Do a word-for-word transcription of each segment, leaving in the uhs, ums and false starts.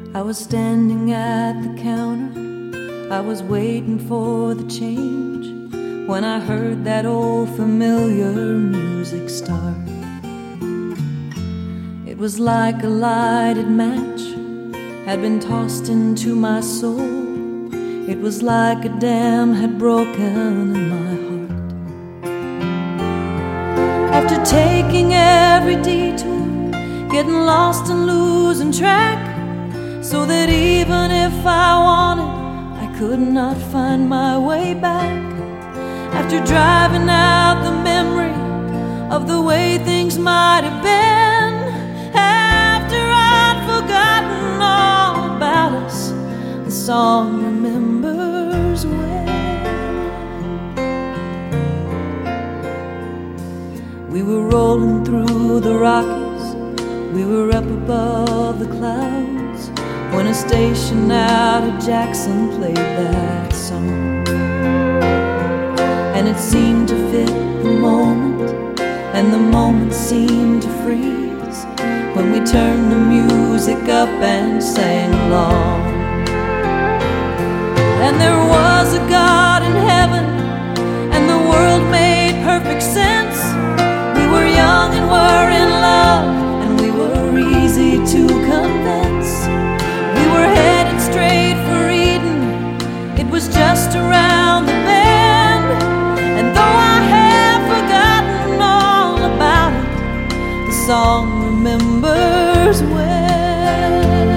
I was standing at the counter, I was waiting for the change, when I heard that old familiar music start. It was like a lighted match had been tossed into my soul. It was like a dam had broken in my heart. After taking every detour, getting lost and losing track, so that even if I wanted, I could not find my way back. After driving out the memory of the way things might have been, after I'd forgotten all about us, the song remembers when we were rolling through the Rockies, we were up above the clouds, when a station out of Jackson played that song. And it seemed to fit the moment, and the moment seemed to freeze when we turned the music up and sang along. And there was a God in heaven, and the world made perfect sense. We were young and were in love, and we were easy to convince. We were headed straight for Eden, it was just around the bend. And though I have forgotten all about it, the song remembers when.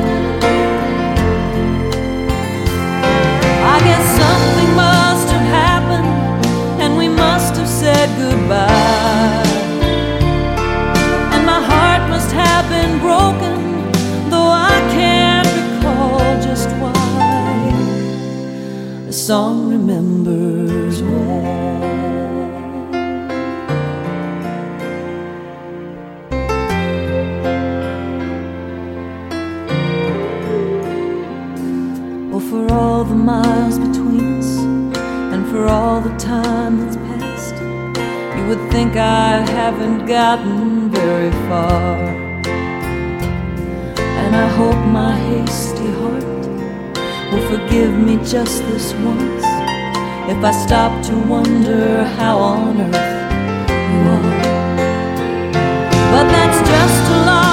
I guess something must have happened, and we must have said goodbye. And my heart must have been broken, though I can't recall just why. The song remembers when. Oh, for all the miles between us, and for all the time that's passed, you would think I haven't gotten very far. And I hope my hasty heart will forgive me just this once, if I stop to wonder how on earth you are. But that's just a lie.